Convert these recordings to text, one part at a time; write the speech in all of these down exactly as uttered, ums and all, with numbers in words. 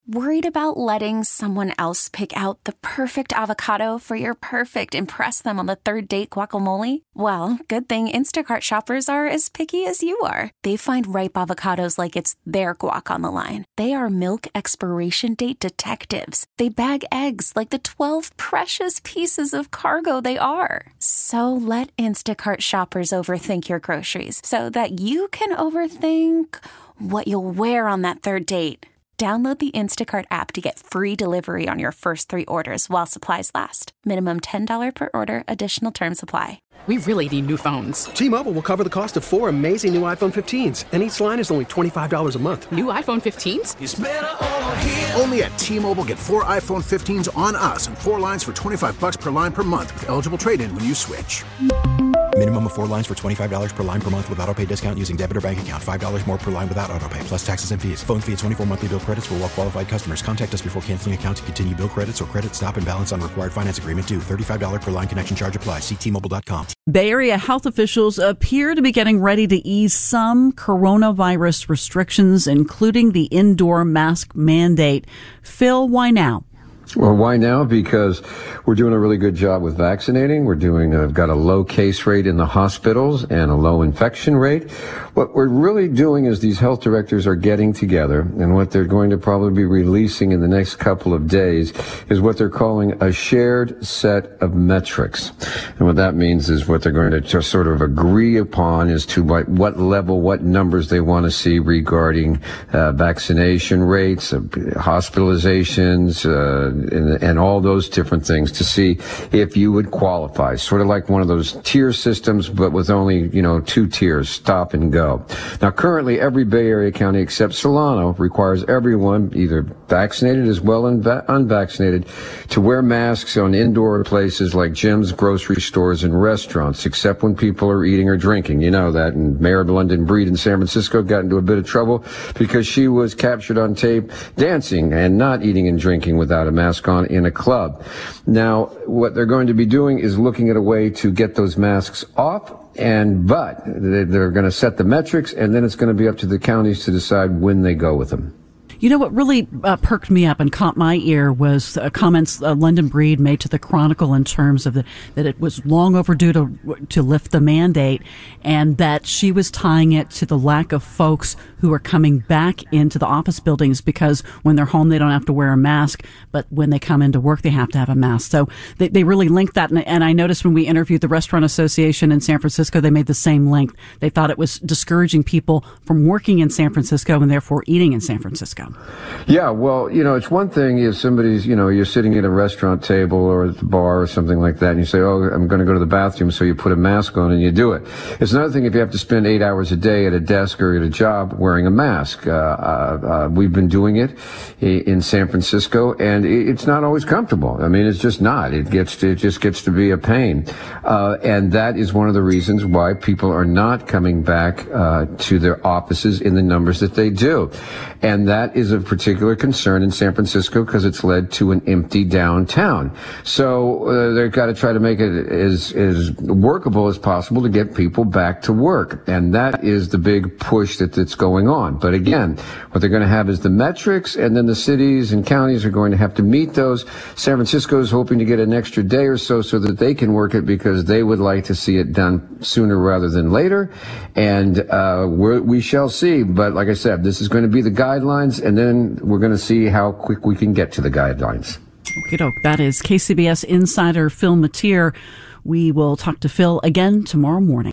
Worried about letting someone else pick out the perfect avocado for your perfect impress them on the third date guacamole? Well, good thing Instacart shoppers are as picky as you are. They find ripe avocados like it's their guac on the line. They are milk expiration date detectives. They bag eggs like the twelve precious pieces of cargo they are. So let Instacart shoppers overthink your groceries so that you can overthink what you'll wear on that third date. Download the Instacart app to get free delivery on your first three orders while supplies last. Minimum ten dollars per order. Additional terms apply. We really need new phones. T-Mobile will cover the cost of four amazing new iPhone fifteens, and each line is only twenty-five dollars a month. New iPhone fifteens? It's better over here. Only at T-Mobile, get four iPhone fifteens on us and four lines for twenty-five dollars per line per month with eligible trade-in when you switch. Minimum of four lines for twenty-five dollars per line per month with autopay discount using debit or bank account. five dollars more per line without autopay, plus taxes and fees. Phone fee at twenty-four monthly bill credits for well-qualified customers. Contact us before canceling account to continue bill credits or credit stop and balance on required finance agreement due. thirty-five dollars per line connection charge applies. See T Mobile dot com. Bay Area health officials appear to be getting ready to ease some coronavirus restrictions, including the indoor mask mandate. Phil, why now? Well, why now? Because we're doing a really good job with vaccinating. We're doing, uh, got a low case rate in the hospitals and a low infection rate. What we're really doing is these health directors are getting together, and what they're going to probably be releasing in the next couple of days is what they're calling a shared set of metrics. And what that means is what they're going to just sort of agree upon as to what, what level, what numbers they want to see regarding uh, vaccination rates, uh, hospitalizations, uh, And, and all those different things to see if you would qualify. Sort of like one of those tier systems, but with only, you know, two tiers, stop and go. Now, currently, every Bay Area county except Solano requires everyone, either vaccinated as well as unvaccinated, to wear masks on indoor places like gyms, grocery stores, and restaurants, except when people are eating or drinking. You know that. And Mayor London Breed in San Francisco got into a bit of trouble because she was captured on tape dancing and not eating and drinking without a mask on in a club. Now, what they're going to be doing is looking at a way to get those masks off, and but they're going to set the metrics, and then it's going to be up to the counties to decide when they go with them. You know what really uh, perked me up and caught my ear was uh, comments uh, London Breed made to the Chronicle in terms of the, that it was long overdue to to lift the mandate, and that she was tying it to the lack of folks who are coming back into the office buildings because when they're home they don't have to wear a mask, but when they come into work they have to have a mask. So they, they really linked that, and, and I noticed when we interviewed the Restaurant Association in San Francisco, they made the same link. They thought it was discouraging people from working in San Francisco and therefore eating in San Francisco. Yeah, well, you know, it's one thing if somebody's, you know, you're sitting at a restaurant table or at the bar or something like that, and you say, oh, I'm going to go to the bathroom, so you put a mask on and you do it. It's another thing if you have to spend eight hours a day at a desk or at a job wearing a mask. Uh, uh, uh, we've been doing it in San Francisco, and it's not always comfortable. I mean, it's just not. It gets to, it just gets to be a pain. Uh, and that is one of the reasons why people are not coming back uh, to their offices in the numbers that they do. And that is of particular concern in San Francisco because it's led to an empty downtown. So uh, they've got to try to make it as, as workable as possible to get people back to work. And that is the big push that, that's going on. But again, what they're going to have is the metrics, and then the cities and counties are going to have to meet those. San Francisco is hoping to get an extra day or so so that they can work it because they would like to see it done sooner rather than later. And uh, we're, we shall see. But like I said, this is going to be the guidelines, and then we're going to see how quick we can get to the guidelines. Okie doke. That is K C B S insider Phil Matier. We will talk to Phil again tomorrow morning.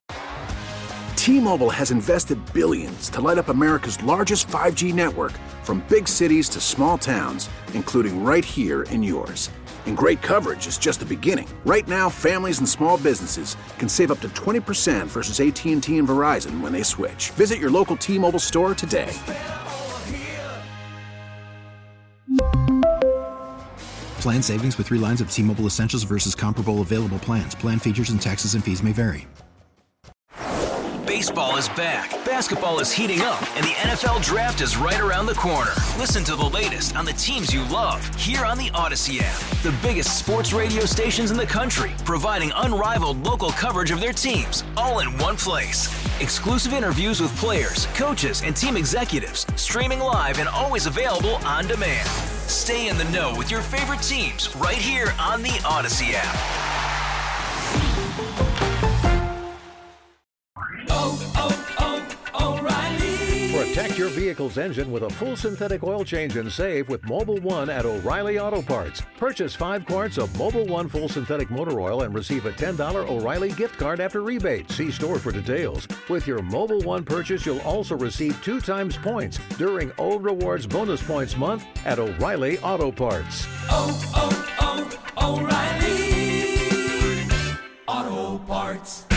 T-Mobile has invested billions to light up America's largest five G network, from big cities to small towns, including right here in yours. And great coverage is just the beginning. Right now, families and small businesses can save up to twenty percent versus A T and T and Verizon when they switch. Visit your local T-Mobile store today. Plan savings with three lines of T-Mobile Essentials versus comparable available plans. Plan features and taxes and fees may vary. Baseball is back, basketball is heating up, and the N F L Draft is right around the corner. Listen to the latest on the teams you love here on the Odyssey app. The biggest sports radio stations in the country, providing unrivaled local coverage of their teams, all in one place. Exclusive interviews with players, coaches, and team executives, streaming live and always available on demand. Stay in the know with your favorite teams right here on the Odyssey app. Oh, oh, oh, O'Reilly. Protect your vehicle's engine with a full synthetic oil change and save with Mobil one at O'Reilly Auto Parts. Purchase five quarts of Mobil one full synthetic motor oil and receive a ten dollars O'Reilly gift card after rebate. See store for details. With your Mobil one purchase, you'll also receive two times points during O Rewards Bonus Points Month at O'Reilly Auto Parts. Oh, oh, oh, O'Reilly Auto Parts.